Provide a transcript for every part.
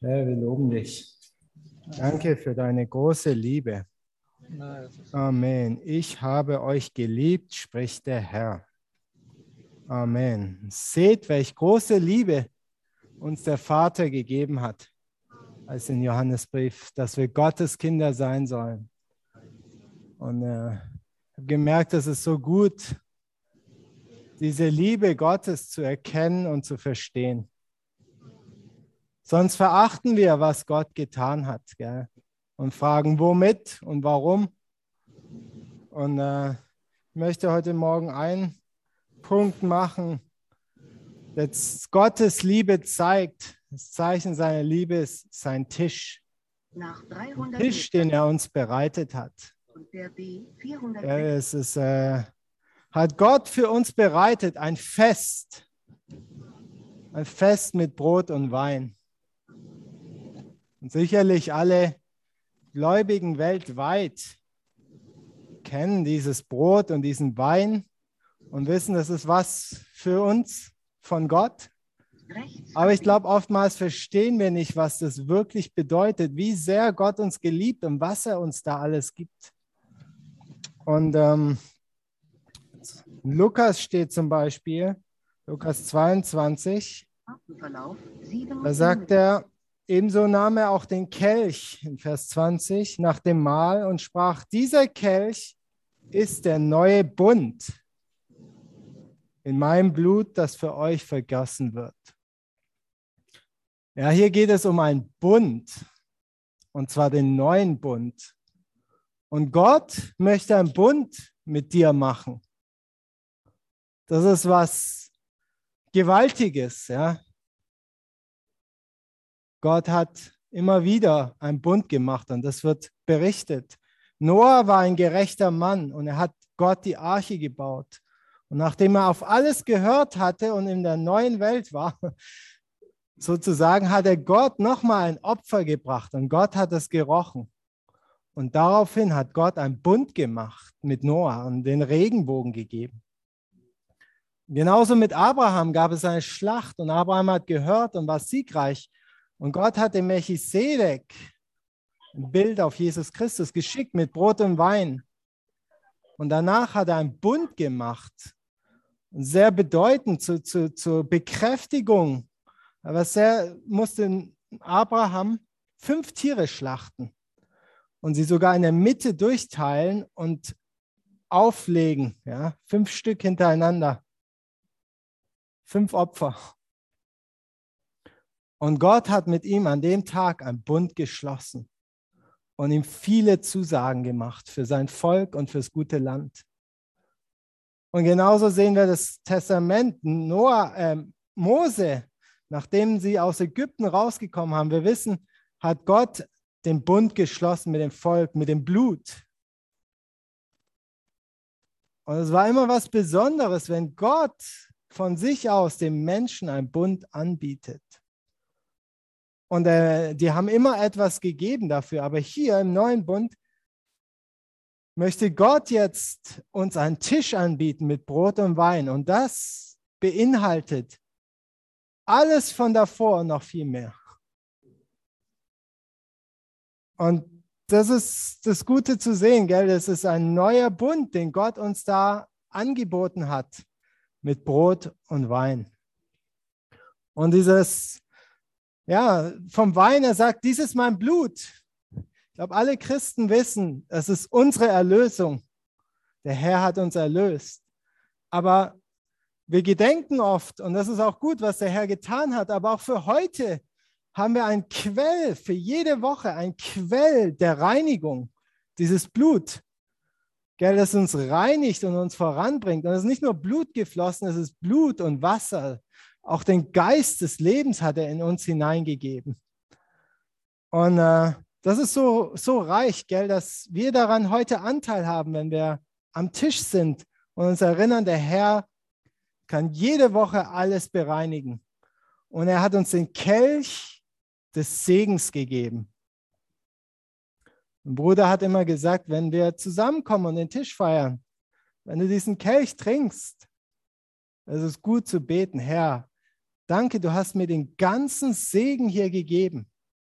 Herr, wir loben dich. Danke für deine große Liebe. Amen. Ich habe euch geliebt, spricht der Herr. Amen. Seht, welch große Liebe uns der Vater gegeben hat, als im Johannesbrief, dass wir Gottes Kinder sein sollen. Und ich habe gemerkt, es ist so gut, diese Liebe Gottes zu erkennen und zu verstehen. Sonst verachten wir, was Gott getan hat, gell? Und fragen, womit und warum. Und ich möchte heute Morgen einen Punkt machen, der Gottes Liebe zeigt. Das Zeichen seiner Liebe ist sein Tisch. Nach 300 Tisch, den er uns bereitet hat. und der B 400 Ja, es ist, hat Gott für uns bereitet, ein Fest mit Brot und Wein. Und sicherlich alle Gläubigen weltweit kennen dieses Brot und diesen Wein und wissen, das ist was für uns von Gott. rechts Aber ich glaube, oftmals verstehen wir nicht, was das wirklich bedeutet, wie sehr Gott uns geliebt und was er uns da alles gibt. Und Lukas steht zum Beispiel, Lukas 22, Verlauf 7 da sagt er, ebenso nahm er auch den Kelch in Vers 20 nach dem Mahl und sprach, dieser Kelch ist der neue Bund in meinem Blut, das für euch vergossen wird. Ja, hier geht es um einen Bund, und zwar den neuen Bund. Und Gott möchte einen Bund mit dir machen. Das ist was Gewaltiges, ja. Gott hat immer wieder einen Bund gemacht und das wird berichtet. Noah war ein gerechter Mann und er hat Gott die Arche gebaut. Und nachdem er auf alles gehört hatte und in der neuen Welt war, sozusagen hat er Gott nochmal ein Opfer gebracht und Gott hat es gerochen. Und daraufhin hat Gott einen Bund gemacht mit Noah und den Regenbogen gegeben. Genauso mit Abraham gab es eine Schlacht und Abraham hat gehört und war siegreich. Und Gott hat dem Melchisedek ein Bild auf Jesus Christus geschickt mit Brot und Wein. Und danach hat er einen Bund gemacht. Und sehr bedeutend zur Bekräftigung. Aber musste Abraham 5 Tiere schlachten und sie sogar in der Mitte durchteilen und auflegen. Ja, 5 Stück hintereinander. 5 Opfer. Und Gott hat mit ihm an dem Tag einen Bund geschlossen und ihm viele Zusagen gemacht für sein Volk und fürs gute Land. Und genauso sehen wir das Testament Mose, nachdem sie aus Ägypten rausgekommen haben. Wir wissen, hat Gott den Bund geschlossen mit dem Volk, mit dem Blut. Und es war immer was Besonderes, wenn Gott von sich aus dem Menschen einen Bund anbietet. Und die haben immer etwas gegeben dafür. Aber hier im neuen Bund möchte Gott jetzt uns einen Tisch anbieten mit Brot und Wein. Und das beinhaltet alles von davor und noch viel mehr. Und das ist das Gute zu sehen, gell? Das ist ein neuer Bund, den Gott uns da angeboten hat mit Brot und Wein. Und vom Wein, er sagt, dies ist mein Blut. Ich glaube, alle Christen wissen, es ist unsere Erlösung. Der Herr hat uns erlöst. Aber wir gedenken oft, und das ist auch gut, was der Herr getan hat, aber auch für heute haben wir einen Quell, für jede Woche ein Quell der Reinigung, dieses Blut, gell, das uns reinigt und uns voranbringt. Und es ist nicht nur Blut geflossen, es ist Blut und Wasser. Auch den Geist des Lebens hat er in uns hineingegeben. Und das ist so reich, gell, dass wir daran heute Anteil haben, wenn wir am Tisch sind und uns erinnern, der Herr kann jede Woche alles bereinigen. Und er hat uns den Kelch des Segens gegeben. Mein Bruder hat immer gesagt, wenn wir zusammenkommen und den Tisch feiern, wenn du diesen Kelch trinkst, es ist gut zu beten, Herr, danke, du hast mir den ganzen Segen hier gegeben.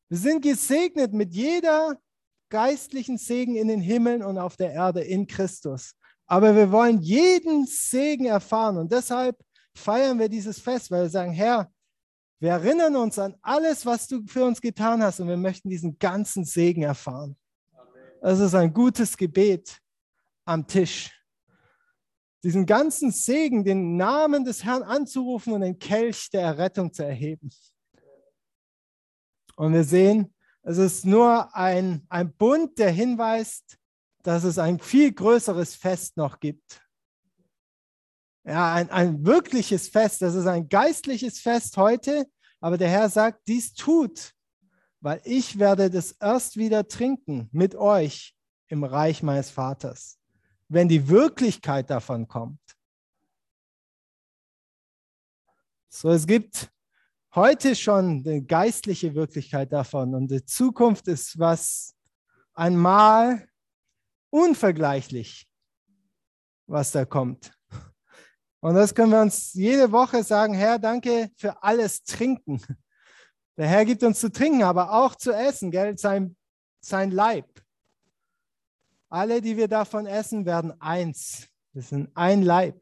Wir sind gesegnet mit jeder geistlichen Segen in den Himmeln und auf der Erde in Christus. Aber wir wollen jeden Segen erfahren und deshalb feiern wir dieses Fest, weil wir sagen, Herr, wir erinnern uns an alles, was du für uns getan hast und wir möchten diesen ganzen Segen erfahren. Das ist ein gutes Gebet am Tisch. Diesen ganzen Segen, den Namen des Herrn anzurufen und den Kelch der Errettung zu erheben. Und wir sehen, es ist nur ein Bund, der hinweist, dass es ein viel größeres Fest noch gibt. Ja, ein wirkliches Fest, das ist ein geistliches Fest heute, aber der Herr sagt, dies tut, weil ich werde das erst wieder trinken mit euch im Reich meines Vaters, wenn die Wirklichkeit davon kommt. So, es gibt heute schon die geistliche Wirklichkeit davon und die Zukunft ist was einmal unvergleichlich, was da kommt. Und das können wir uns jede Woche sagen, Herr, danke für alles Trinken. Der Herr gibt uns zu trinken, aber auch zu essen, gell? Sein Leib. Alle, die wir davon essen, werden eins. Wir sind ein Leib.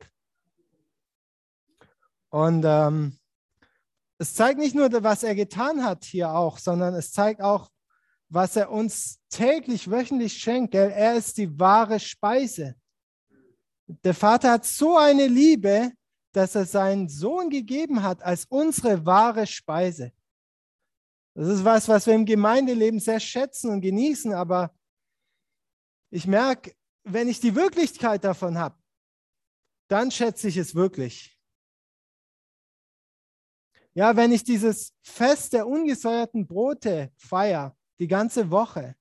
Und es zeigt nicht nur, was er getan hat hier auch, sondern es zeigt auch, was er uns täglich, wöchentlich schenkt. Gell? Er ist die wahre Speise. Der Vater hat so eine Liebe, dass er seinen Sohn gegeben hat als unsere wahre Speise. Das ist was wir im Gemeindeleben sehr schätzen und genießen, aber ich merke, wenn ich die Wirklichkeit davon habe, dann schätze ich es wirklich. Ja, wenn ich dieses Fest der ungesäuerten Brote feiere, die ganze Woche,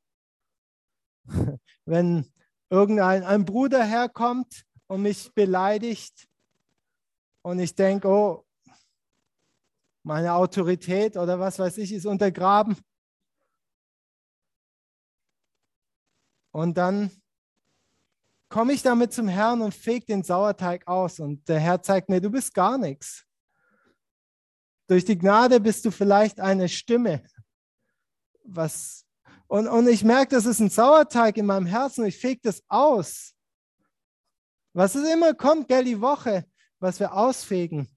wenn ein Bruder herkommt und mich beleidigt und ich denke, oh, meine Autorität oder was weiß ich ist untergraben. Und dann komme ich damit zum Herrn und fege den Sauerteig aus und der Herr zeigt mir, du bist gar nichts. Durch die Gnade bist du vielleicht eine Stimme. Und ich merke, das ist ein Sauerteig in meinem Herzen und ich fege das aus. Was es immer kommt, gell, die Woche, was wir ausfegen,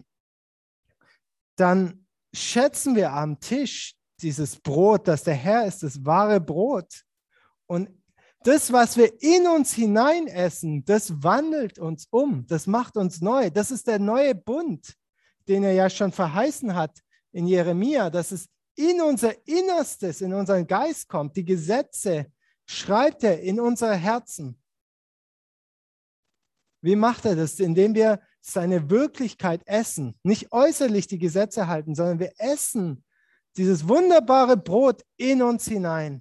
dann schätzen wir am Tisch dieses Brot, dass der Herr ist, das wahre Brot. Und das, was wir in uns hineinessen, das wandelt uns um, das macht uns neu. Das ist der neue Bund, den er ja schon verheißen hat in Jeremia, dass es in unser Innerstes, in unseren Geist kommt. Die Gesetze schreibt er in unsere Herzen. Wie macht er das? Indem wir seine Wirklichkeit essen. Nicht äußerlich die Gesetze halten, sondern wir essen dieses wunderbare Brot in uns hinein.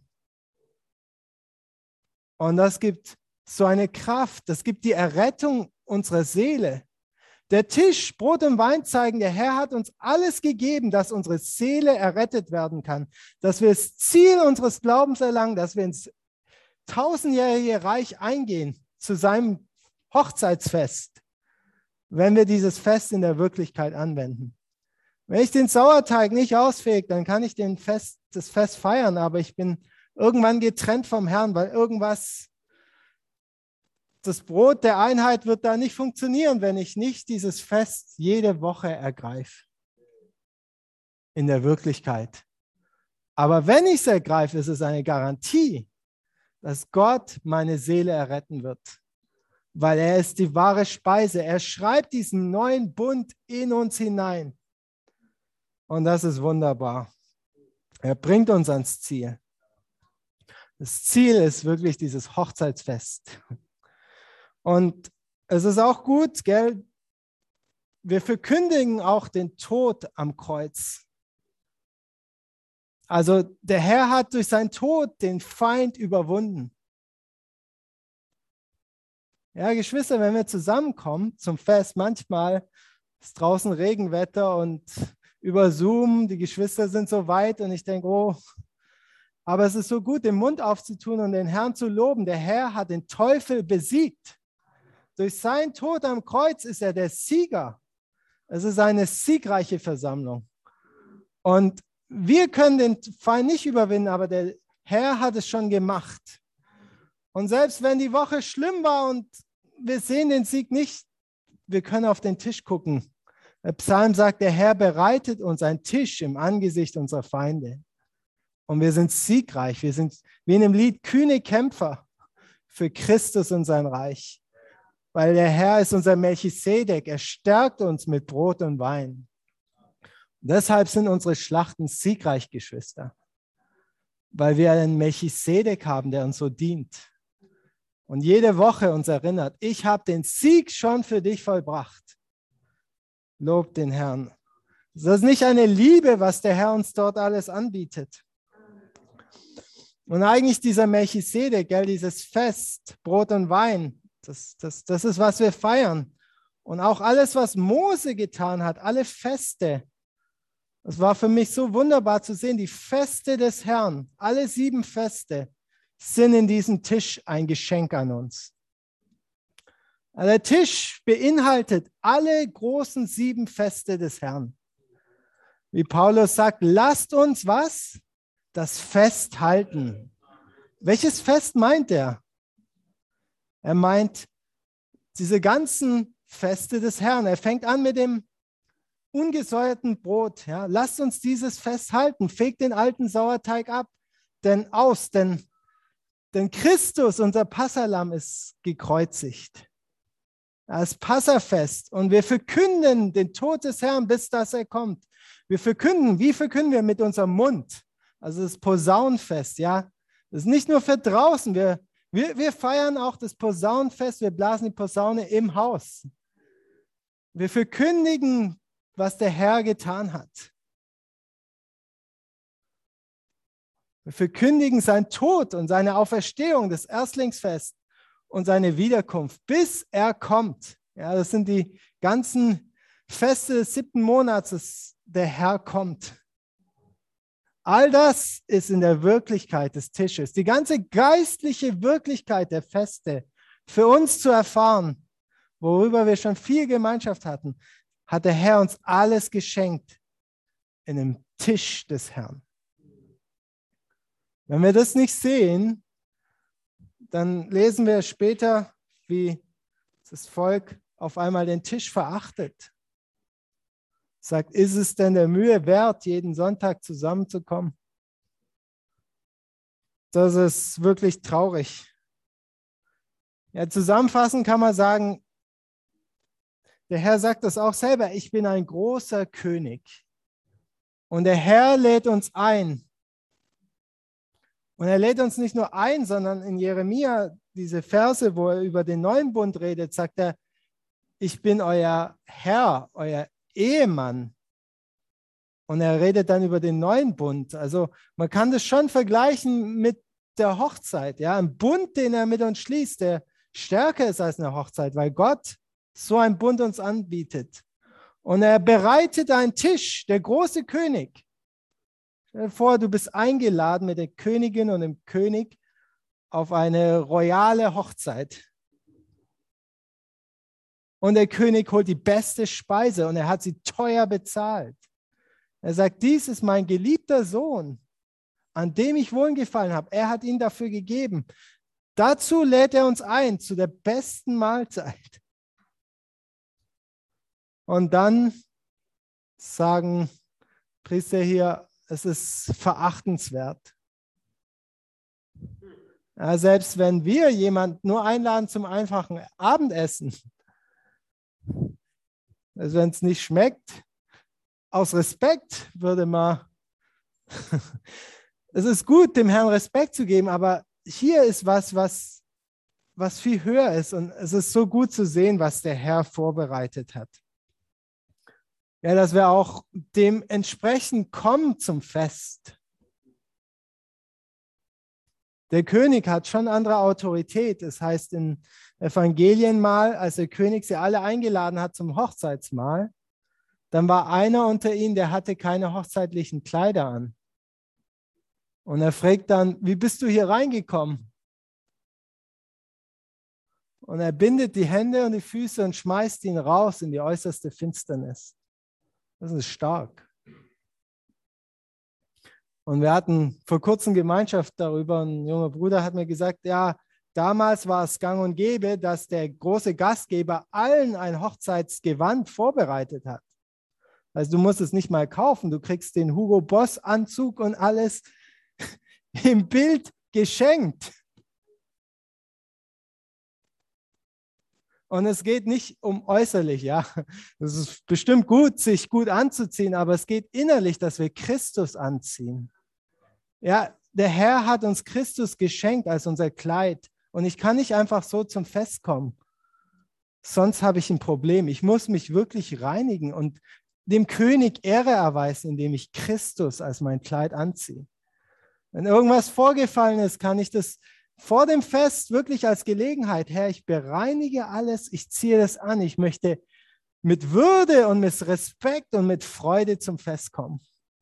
Und das gibt so eine Kraft, das gibt die Errettung unserer Seele. Der Tisch, Brot und Wein zeigen, der Herr hat uns alles gegeben, dass unsere Seele errettet werden kann, dass wir das Ziel unseres Glaubens erlangen, dass wir ins tausendjährige Reich eingehen, zu seinem Hochzeitsfest, wenn wir dieses Fest in der Wirklichkeit anwenden. Wenn ich den Sauerteig nicht ausfege, dann kann ich das Fest feiern, aber ich bin irgendwann getrennt vom Herrn, weil das Brot der Einheit wird da nicht funktionieren, wenn ich nicht dieses Fest jede Woche ergreife. In der Wirklichkeit. Aber wenn ich es ergreife, ist es eine Garantie, dass Gott meine Seele erretten wird. Weil er ist die wahre Speise. Er schreibt diesen neuen Bund in uns hinein. Und das ist wunderbar. Er bringt uns ans Ziel. Das Ziel ist wirklich dieses Hochzeitsfest. Und es ist auch gut, gell? Wir verkündigen auch den Tod am Kreuz. Also der Herr hat durch seinen Tod den Feind überwunden. Ja, Geschwister, wenn wir zusammenkommen zum Fest, manchmal ist draußen Regenwetter und über Zoom, die Geschwister sind so weit und ich denke, oh, aber es ist so gut, den Mund aufzutun und den Herrn zu loben. Der Herr hat den Teufel besiegt. Durch seinen Tod am Kreuz ist er der Sieger. Es ist eine siegreiche Versammlung. Und wir können den Feind nicht überwinden, aber der Herr hat es schon gemacht. Und selbst wenn die Woche schlimm war und wir sehen den Sieg nicht, wir können auf den Tisch gucken. Der Psalm sagt, der Herr bereitet uns einen Tisch im Angesicht unserer Feinde. Und wir sind siegreich. Wir sind wie in dem Lied kühne Kämpfer für Christus und sein Reich. Weil der Herr ist unser Melchisedek. Er stärkt uns mit Brot und Wein. Und deshalb sind unsere Schlachten siegreich, Geschwister. Weil wir einen Melchisedek haben, der uns so dient. Und jede Woche uns erinnert, ich habe den Sieg schon für dich vollbracht. Lob den Herrn. Das ist nicht eine Liebe, was der Herr uns dort alles anbietet. Und eigentlich dieser Melchisedek, dieses Fest, Brot und Wein, das ist, was wir feiern. Und auch alles, was Mose getan hat, alle Feste, das war für mich so wunderbar zu sehen, die Feste des Herrn, alle 7 Feste sind in diesem Tisch ein Geschenk an uns. Der Tisch beinhaltet alle großen 7 Feste des Herrn. Wie Paulus sagt, lasst uns was? Das Fest halten. Welches Fest meint er? Er meint diese ganzen Feste des Herrn. Er fängt an mit dem ungesäuerten Brot. Ja. Lasst uns dieses Fest halten. Fegt den alten Sauerteig ab, denn Christus, unser Passahlamm, ist gekreuzigt. Das Passafest. Und wir verkünden den Tod des Herrn, bis dass er kommt. Wie verkünden wir mit unserem Mund? Also das Posaunenfest, ja. Das ist nicht nur für draußen. Wir feiern auch das Posaunenfest. Wir blasen die Posaune im Haus. Wir verkündigen, was der Herr getan hat. Wir verkündigen seinen Tod und seine Auferstehung, das Erstlingsfest und seine Wiederkunft, bis er kommt. Ja, das sind die ganzen Feste des 7. Monats, dass der Herr kommt. All das ist in der Wirklichkeit des Tisches. Die ganze geistliche Wirklichkeit der Feste für uns zu erfahren, worüber wir schon viel Gemeinschaft hatten, hat der Herr uns alles geschenkt in dem Tisch des Herrn. Wenn wir das nicht sehen, dann lesen wir später, wie das Volk auf einmal den Tisch verachtet. Sagt, ist es denn der Mühe wert, jeden Sonntag zusammenzukommen? Das ist wirklich traurig. Ja, zusammenfassend kann man sagen, der Herr sagt das auch selber, ich bin ein großer König. Und der Herr lädt uns ein. Und er lädt uns nicht nur ein, sondern in Jeremia, diese Verse, wo er über den neuen Bund redet, sagt er, ich bin euer Herr, euer Ehemann. Und er redet dann über den neuen Bund. Also man kann das schon vergleichen mit der Hochzeit. Ja? Ein Bund, den er mit uns schließt, der stärker ist als eine Hochzeit, weil Gott so einen Bund uns anbietet. Und er bereitet einen Tisch, der große König. Stell dir vor, du bist eingeladen mit der Königin und dem König auf eine royale Hochzeit. Und der König holt die beste Speise und er hat sie teuer bezahlt. Er sagt, dies ist mein geliebter Sohn, an dem ich wohlgefallen habe. Er hat ihn dafür gegeben. Dazu lädt er uns ein, zu der besten Mahlzeit. Und dann sagen Priester hier, es ist verachtenswert. Ja, selbst wenn wir jemanden nur einladen zum einfachen Abendessen, also wenn es nicht schmeckt, aus Respekt würde man, es ist gut, dem Herrn Respekt zu geben, aber hier ist was viel höher ist und es ist so gut zu sehen, was der Herr vorbereitet hat. Ja, dass wir auch dementsprechend kommen zum Fest. Der König hat schon andere Autorität. Das heißt in Evangelien mal, als der König sie alle eingeladen hat zum Hochzeitsmahl, dann war einer unter ihnen, der hatte keine hochzeitlichen Kleider an. Und er fragt dann, wie bist du hier reingekommen? Und er bindet die Hände und die Füße und schmeißt ihn raus in die äußerste Finsternis. Das ist stark. Und wir hatten vor kurzem Gemeinschaft darüber. Ein junger Bruder hat mir gesagt, ja, damals war es gang und gäbe, dass der große Gastgeber allen ein Hochzeitsgewand vorbereitet hat. Also du musst es nicht mal kaufen, du kriegst den Hugo Boss Anzug und alles im Bild geschenkt. Und es geht nicht um äußerlich, ja. Es ist bestimmt gut, sich gut anzuziehen, aber es geht innerlich, dass wir Christus anziehen. Ja, der Herr hat uns Christus geschenkt als unser Kleid. Und ich kann nicht einfach so zum Fest kommen. Sonst habe ich ein Problem. Ich muss mich wirklich reinigen und dem König Ehre erweisen, indem ich Christus als mein Kleid anziehe. Wenn irgendwas vorgefallen ist, kann ich das vor dem Fest wirklich als Gelegenheit, Herr, ich bereinige alles, ich ziehe das an. Ich möchte mit Würde und mit Respekt und mit Freude zum Fest kommen.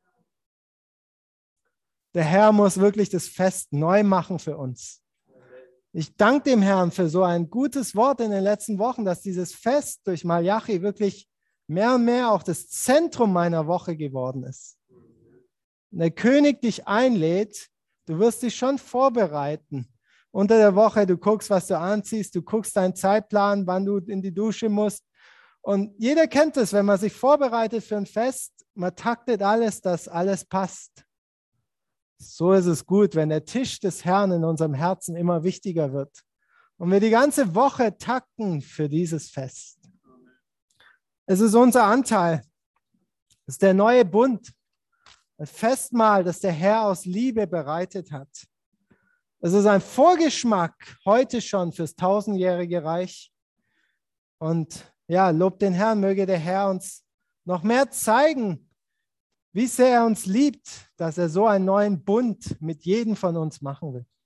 Der Herr muss wirklich das Fest neu machen für uns. Ich danke dem Herrn für so ein gutes Wort in den letzten Wochen, dass dieses Fest durch Malachi wirklich mehr und mehr auch das Zentrum meiner Woche geworden ist. Wenn der König dich einlädt, du wirst dich schon vorbereiten. Unter der Woche, du guckst, was du anziehst, du guckst deinen Zeitplan, wann du in die Dusche musst. Und jeder kennt es, wenn man sich vorbereitet für ein Fest, man taktet alles, dass alles passt. So ist es gut, wenn der Tisch des Herrn in unserem Herzen immer wichtiger wird und wir die ganze Woche takten für dieses Fest. Es ist unser Anteil. Es ist der neue Bund, ein Festmahl, das der Herr aus Liebe bereitet hat. Es ist ein Vorgeschmack heute schon fürs 1000-jährige Reich. Und ja, lobt den Herrn, möge der Herr uns noch mehr zeigen, wie sehr er uns liebt, dass er so einen neuen Bund mit jedem von uns machen will.